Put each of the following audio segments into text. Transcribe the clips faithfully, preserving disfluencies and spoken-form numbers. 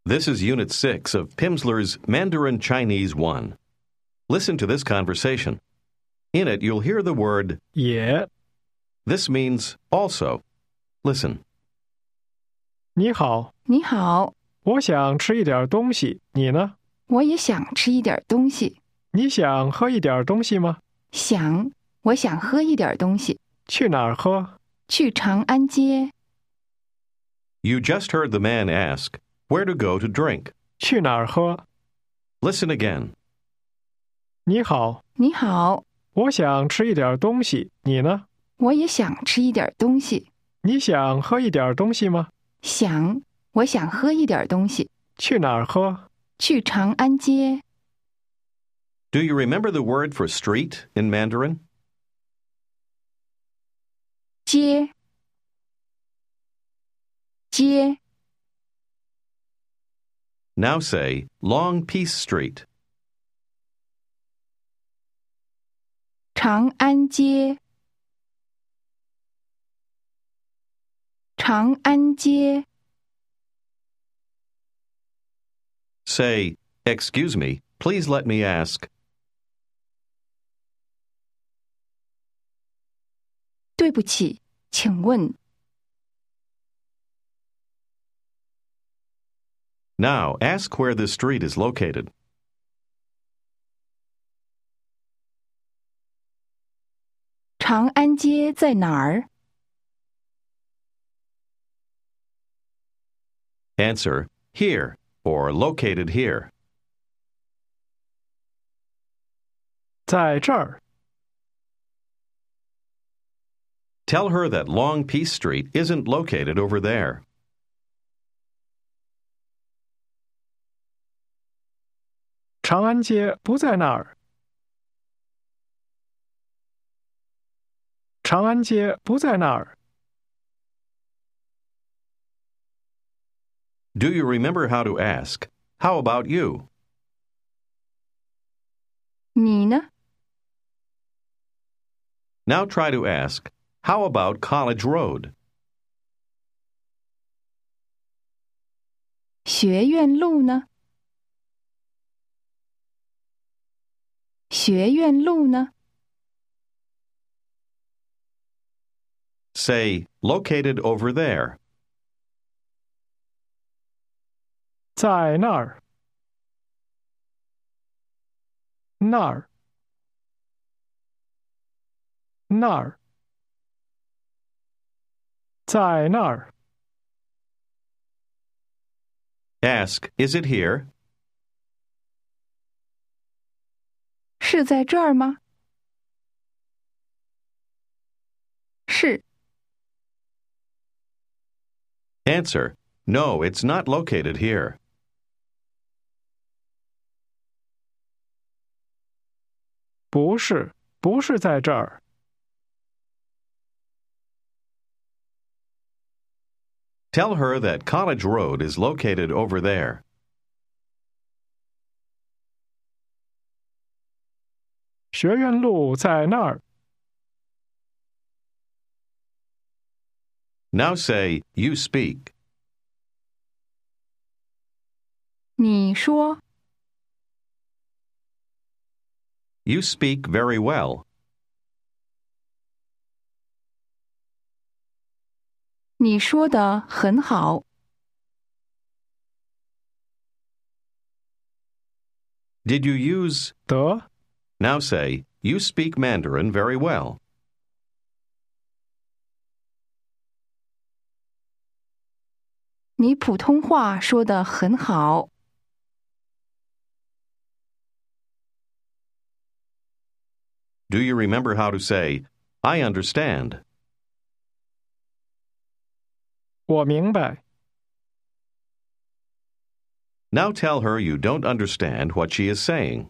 This is Unit six of Pimsleur's Mandarin Chinese one. Listen to this conversation. In it, you'll hear the word 也 This means also. Listen. 你好， 你好， 我想吃一点东西，你呢？ 我也想吃一点东西。 你想喝一点东西吗？ 想，我想喝一点东西。 去哪儿喝？ 去长安街。 You just heard the man ask where to go to drink. 去哪儿喝？ Listen again. 你好， 你好， 我想吃一点东西，你呢？ 我也想吃一点东西。 你想喝一点东西吗？ 想，我想喝一点东西。 去哪儿喝？ 去长安街。 Do you remember the word for street in Mandarin? 街，街， Now say Long Peace Street. 长安街，长安街。 Say, excuse me, please let me ask. 对不起，请问。 Now ask where this street is located. 长安街在哪儿？ Answer, here, or located here. 在这儿。 Tell her that Long Peace Street isn't located over there. 长安街不在那儿。长安街不在那儿。 Do you remember how to ask? How about you? 你呢？ Now try to ask, how about College Road? 学院路呢？学院路呢？ Say, located over there. 在那儿。那儿。那儿。在那儿。 Ask, is it here? 是在这儿吗？是。 Answer, no, it's not located here. 不是，不是在这儿。 Tell her that College Road is located over there. 学院路在那儿。 Now say, you speak. 你说。 You speak very well. 你说的很好。 Did you use? 得， Now say, you speak Mandarin very well. 你普通话说得很好。 Do you remember how to say, I understand? 我明白。 Now tell her you don't understand what she is saying.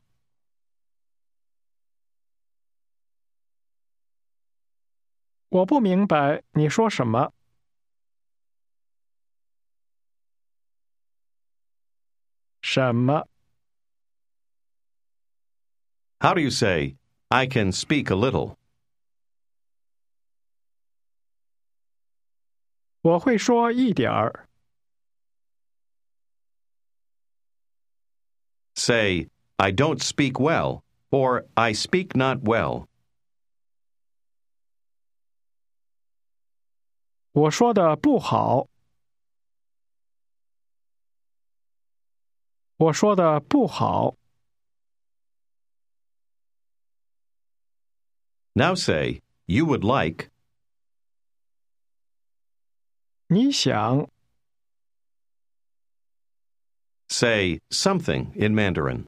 我不明白你说什么。什么？ How do you say, I can speak a little? 我会说一点儿。 Say, I don't speak well, or I speak not well. 我说的不好。我说的不好。 Now say, you would like. 你想。 Say, something in Mandarin.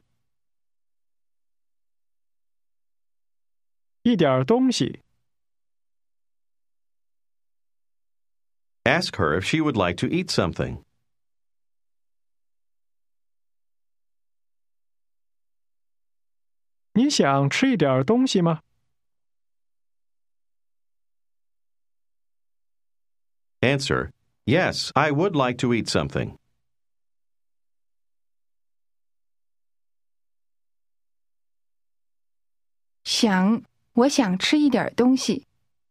一点东西。 Ask her if she would like to eat something. 你想吃一点东西吗？ Answer, yes, I would like to eat something. 想，我想吃一点东西。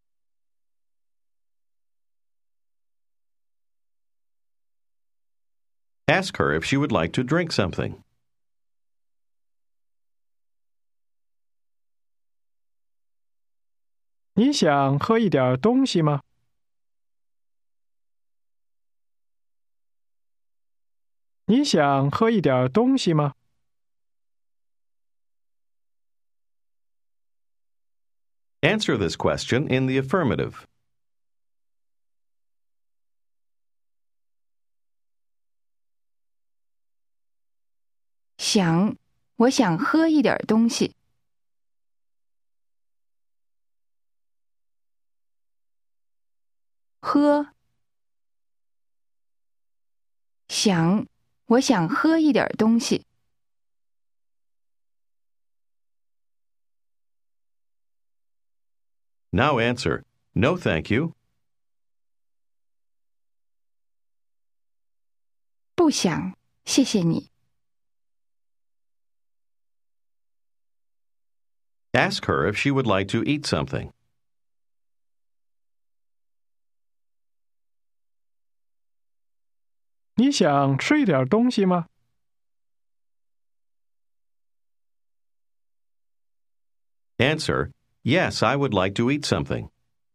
Ask her if she would like to drink something. 你想喝一点东西吗？ 你想喝一点东西吗？ Answer this question in the affirmative. 想，我想喝一点东西。喝，想，我想喝一点东西。 Now answer, no thank you. 不想，谢谢你。 Ask her if she would like to eat something. 你想吃一点东西吗？ Answer, yes, I would like to eat something.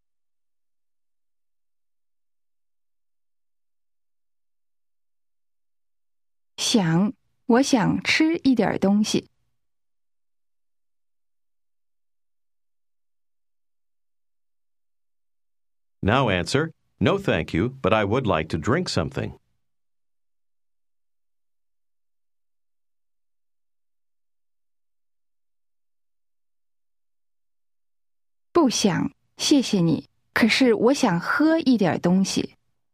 想，我想吃一点东西。 Now answer, no thank you, but I would like to drink something. 不想，谢谢你。可是我想喝一点东西。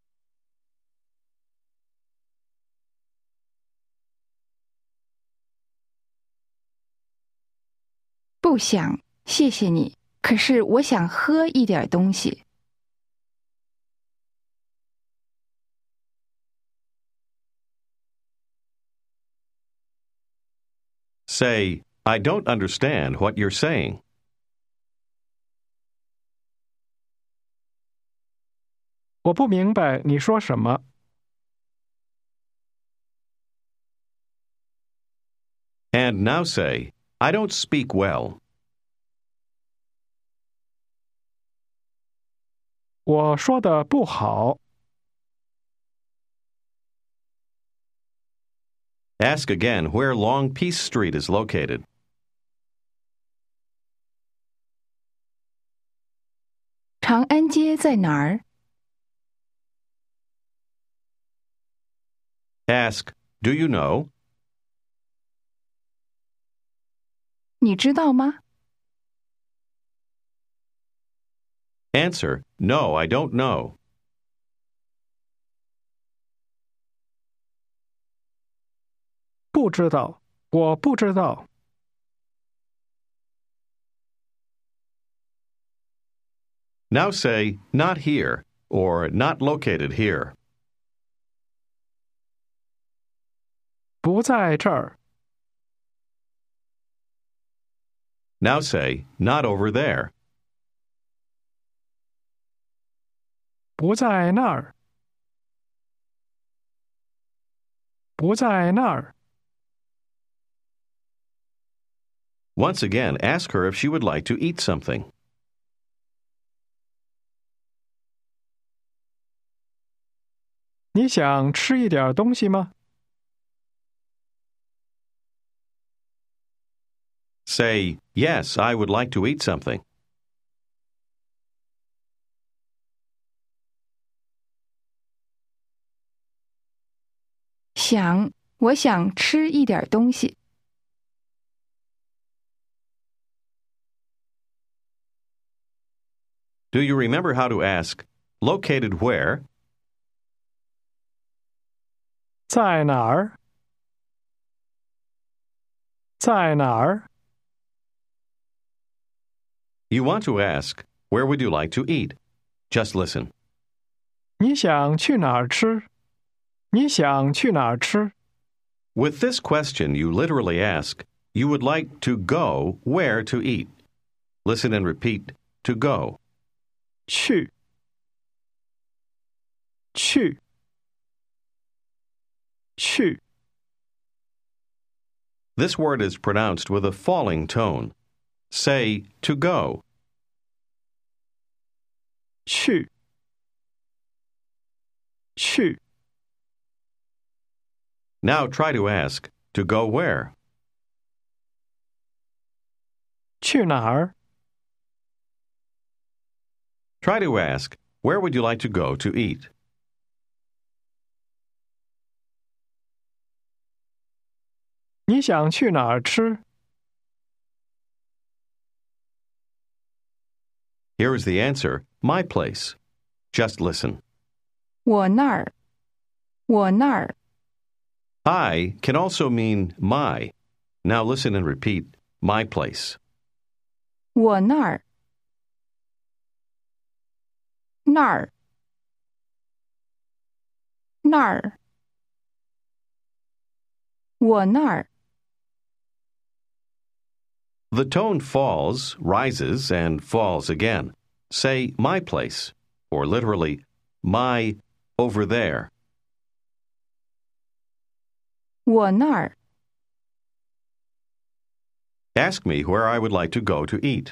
不想，谢谢你。可是我想喝一点东西。 Say, I don't understand what you're saying. 我不明白你说什么。 And now say, I don't speak well. 我说的不好。 Ask again where Long Peace Street is located. 长安街在哪儿？ Ask, do you know? 你知道吗？ Answer, no, I don't know. 不知道，我不知道。 Now say, not here, or not located here. 不在这儿。 Now say, not over there. 不在那儿。不在那儿。 Once again, ask her if she would like to eat something. 你想吃一点东西吗？ Say, yes, I would like to eat something. 想，我想吃一点东西。 Do you remember how to ask, located where? 在哪儿？在哪儿？ You want to ask, where would you like to eat? Just listen. 你想去哪儿吃？你想去哪儿吃？ With this question, you literally ask, you would like to go where to eat. Listen and repeat, to go. 去，去，去。 This word is pronounced with a falling tone. Say, to go. 去，去。 Now try to ask, to go where? 去哪儿？ Try to ask, where would you like to go to eat? 你想去哪儿吃？ Here is the answer, my place. Just listen. 我那儿，我那儿， I can also mean my. Now listen and repeat, my place. 我那儿，那儿，那儿，我那儿。 The tone falls, rises, and falls again. Say, my place, or literally, my over there. 我那儿， Ask me where I would like to go to eat.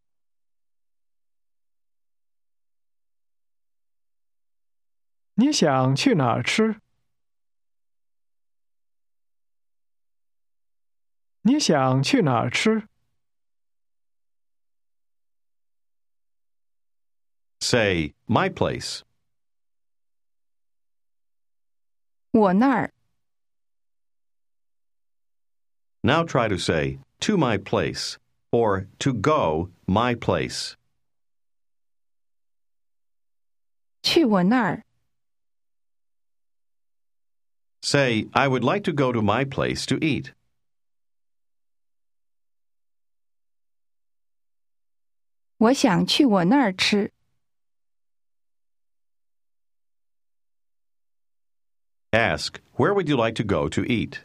你想去哪儿吃？你想去哪儿吃？ Say, my place. 我那儿， Now try to say, to my place, or to go my place. 去我那儿。 Say, I would like to go to my place to eat. 我想去我那儿吃。 Ask, where would you like to go to eat?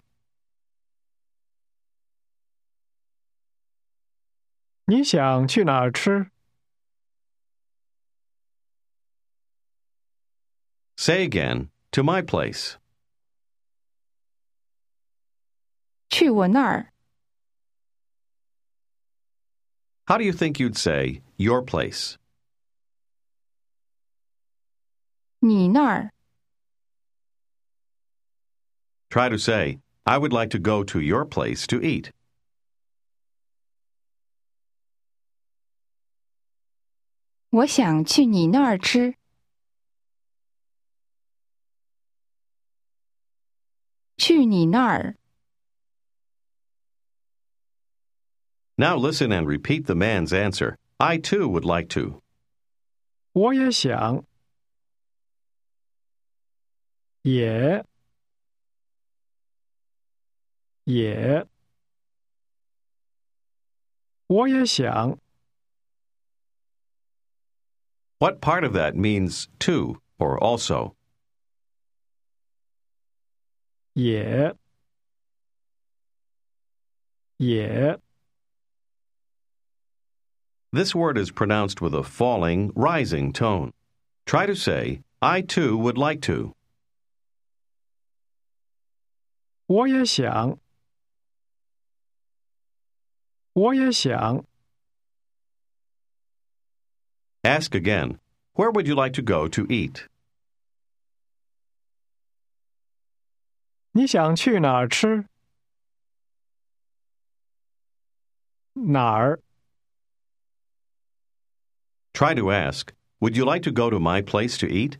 你想去哪儿吃？ Say again, to my place. 去我那儿。 How do you think you'd say, your place? 你那儿。 Try to say, I would like to go to your place to eat. 我想去你那儿吃。去你那儿。 Now listen and repeat the man's answer. I too would like to. 我也想。也。也。我也想。 What part of that means to or also? 也。也。 This word is pronounced with a falling, rising tone. Try to say, I too would like to. 我也想。 我也想。 Ask again. Where would you like to go to eat? 你想去哪儿吃？哪儿？ Try to ask, would you like to go to my place to eat?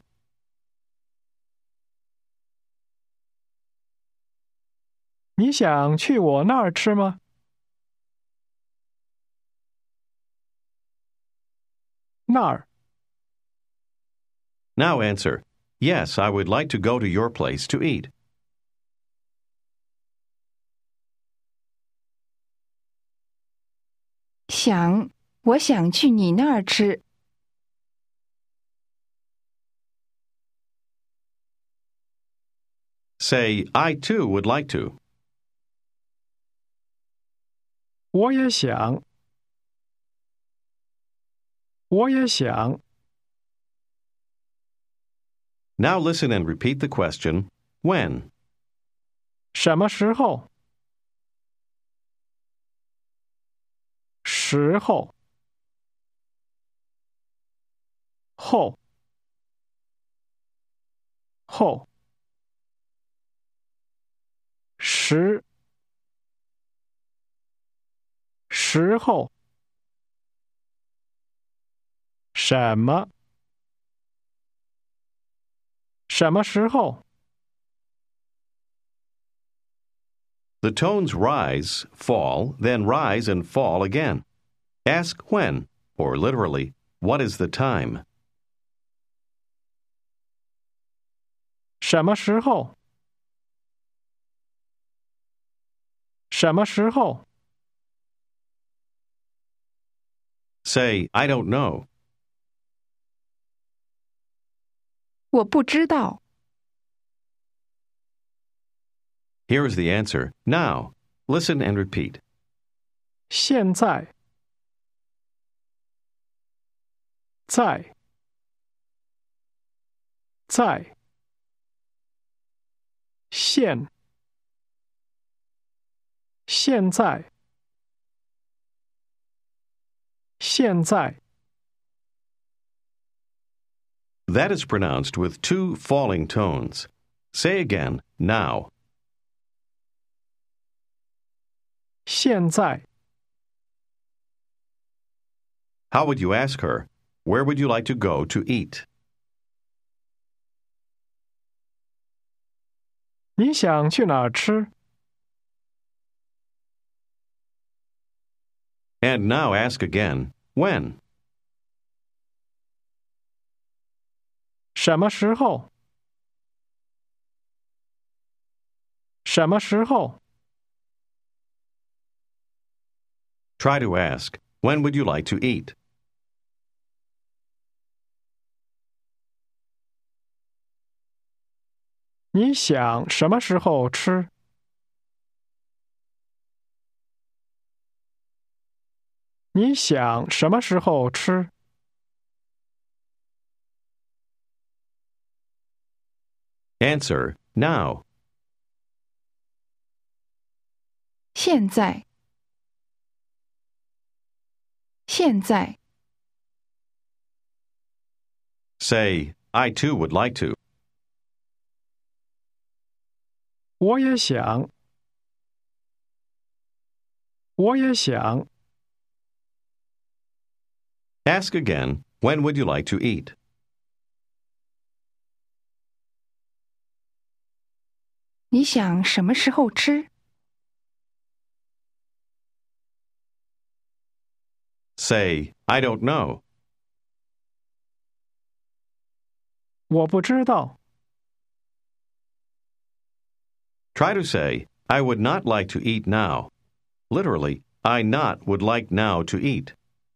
你想去我那儿吃吗？那儿。 Now answer, yes, I would like to go to your place to eat. 想，我想去你那儿吃。 Say, I too would like to. 我也想。我也想。 Now listen and repeat the question, when? 什么时候？时候。后。后。时。时候。什么？什么时候？ The tones rise, fall, then rise and fall again. Ask when, or literally, what is the time? 什么时候？什么时候？ Say, I don't know. 我不知道。 Here is the answer. Now, listen and repeat. 现在。在。在。现。现在。现在。 That is pronounced with two falling tones. Say again, now. 现在。 How would you ask her? Where would you like to go to eat? 你想去哪儿吃？ And now ask again, when? 什么时候？什么时候？ Try to ask, when would you like to eat? 你想什么时候吃？你想什么时候吃？ Answer, now. 现在。现在。 Say, I too would like to. 我也想。我也想。 Ask again, when would you like to eat? 你想什么时候吃？ Say, I don't know. 我不知道。 Try to say, I would not like to eat now. Literally, I not would like now to eat.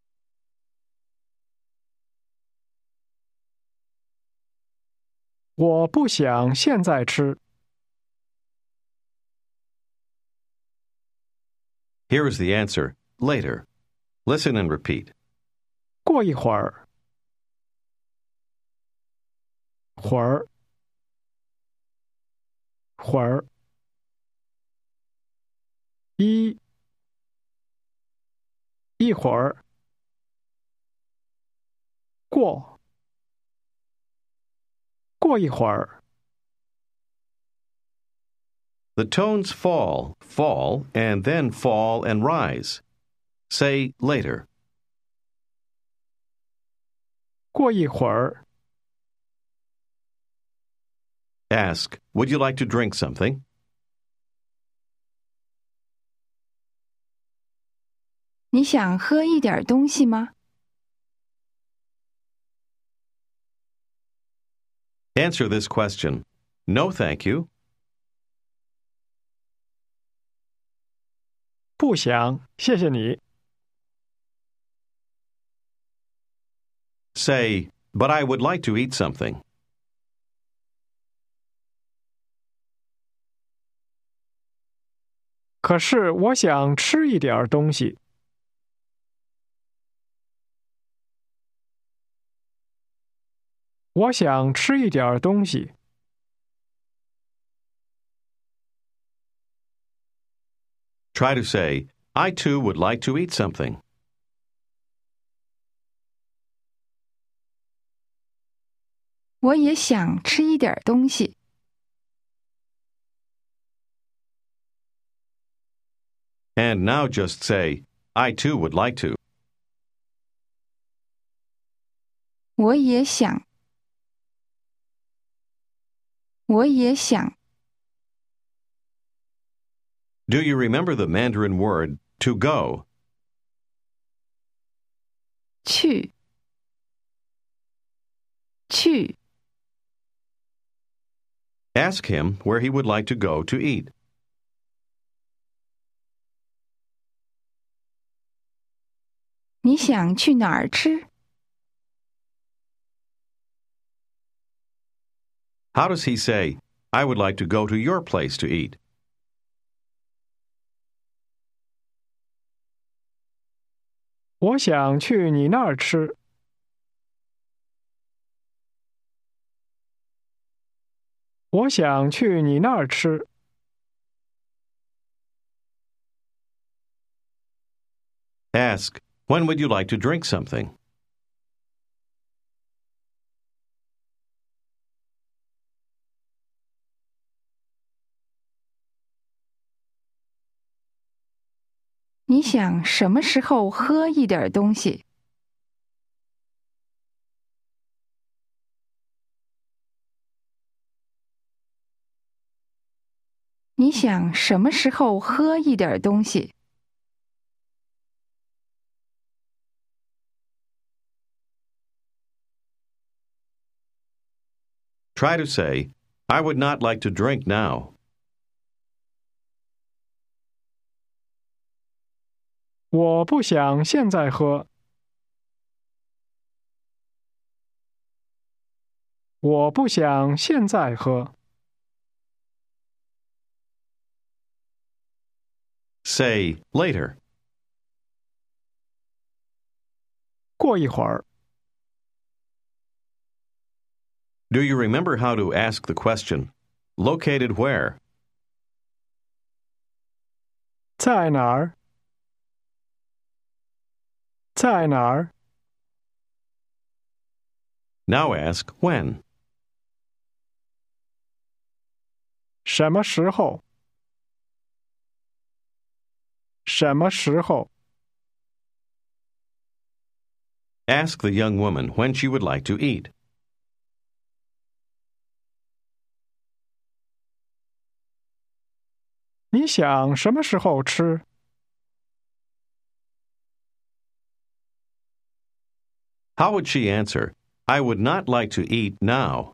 我不想现在吃。 Here is the answer, later. Listen and repeat. 过一会儿。会儿。会儿。一。 一会儿。过，过一会儿。 The tones fall, fall, and then fall and rise. Say later. 过一会儿。 Ask, would you like to drink something? 你想喝一点东西吗？ Answer this question. No, thank you. 不想，谢谢你。 Say, but I would like to eat something. 可是我想吃一点东西。我想吃一点东西。 Try to say, I too would like to eat something. 我也想吃一点东西。 And now just say, I too would like to. 我也想。我也想。 Do you remember the Mandarin word to go? 去。去。 Ask him where he would like to go to eat. 你想去哪儿吃？ How does he say, I would like to go to your place to eat? 我想去你那儿吃。我想去你那儿吃。 Ask, when would you like to drink something? 你想什么时候喝一点东西？你想什么时候喝一点东西？ Try to say, I would not like to drink now. 我不想现在喝。我不想现在喝。 Say later. 过一会儿。 Do you remember how to ask the question, located where? 在哪儿？在哪儿？ Now ask when. 什么时候？什么时候？ Ask the young woman when she would like to eat. 你想什么时候吃？ How would she answer, I would not like to eat now?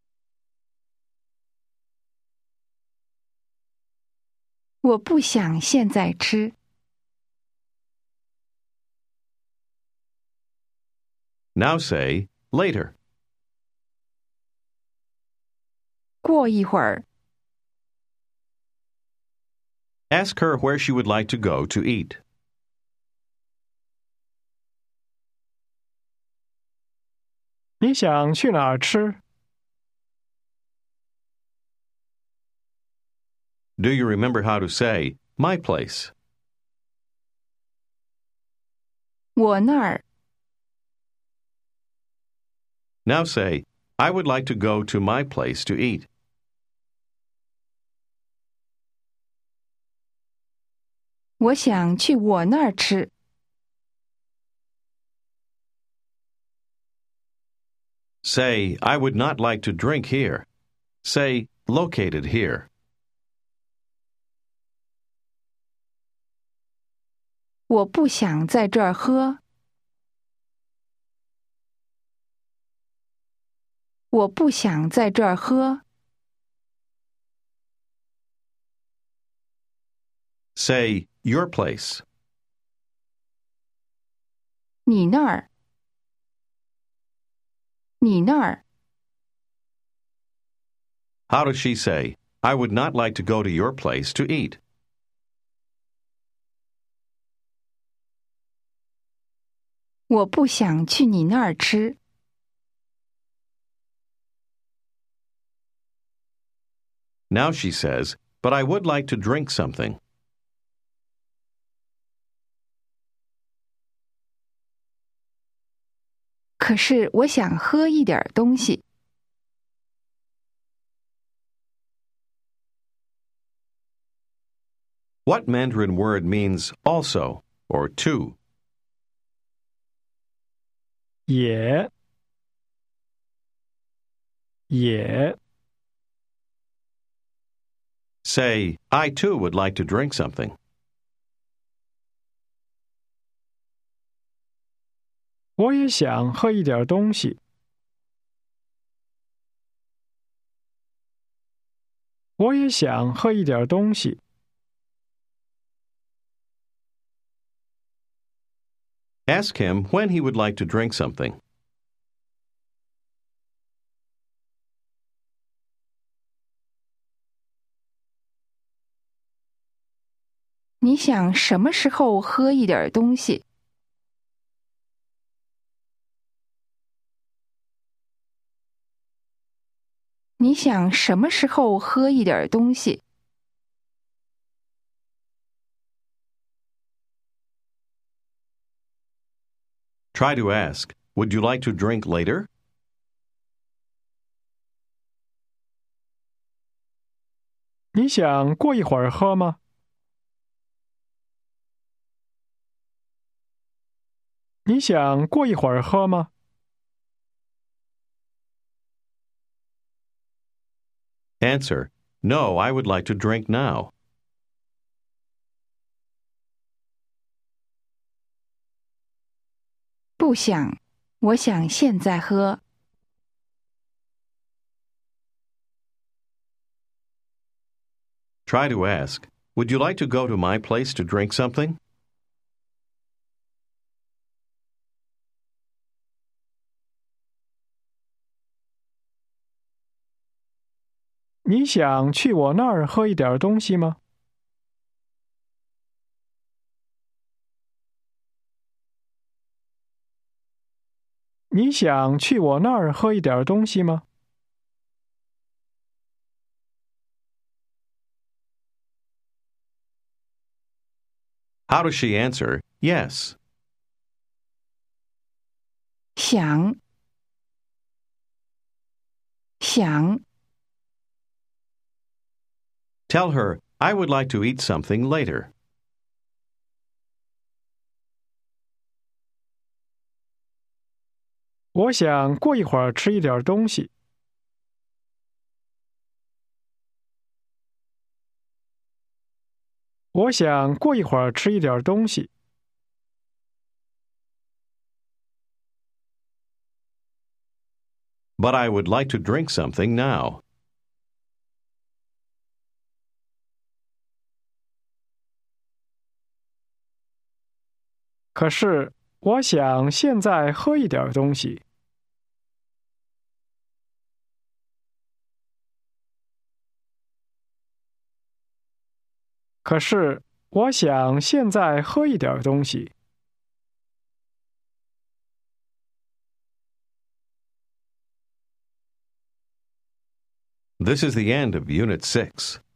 我不想现在吃。 Now say later. 过一会儿。 Ask her where she would like to go to eat. 你想去哪儿吃？ Do you remember how to say, my place? 我那儿。 Now say, I would like to go to my place to eat. 我想去我那儿吃。 Say, I would not like to drink here. Say, located here. 我不想在这儿喝。我不想在这儿喝。 Say, your place. 你那儿。你那儿。 How does she say, I would not like to go to your place to eat? 我不想去你那儿吃。 Now she says, but I would like to drink something. 可是我想喝一点东西。 What Mandarin word means also or too? 也也 Say, I too would like to drink something. 我也想喝一点东西。我也想喝一点东西。 Ask him when he would like to drink something. 你想什么时候喝一点东西？你想什么时候喝一点东西？ Try to ask, would you like to drink later? 你想过一会儿喝吗？你想过一会儿喝吗？ Answer, no, I would like to drink now. 不想，我想现在喝。 Try to ask, would you like to go to my place to drink something? 你想去我那儿喝一点东西吗？你想去我那儿喝一点东西吗？ How does she answer, yes? 想，想。 Tell her, I would like to eat something later. 我想过一会儿吃一点东西。我想过一会儿吃一点东西。 But I would like to drink something now. 可是，我想现在喝一点东西。可是，我想现在喝一点东西。 This is the end of Unit six.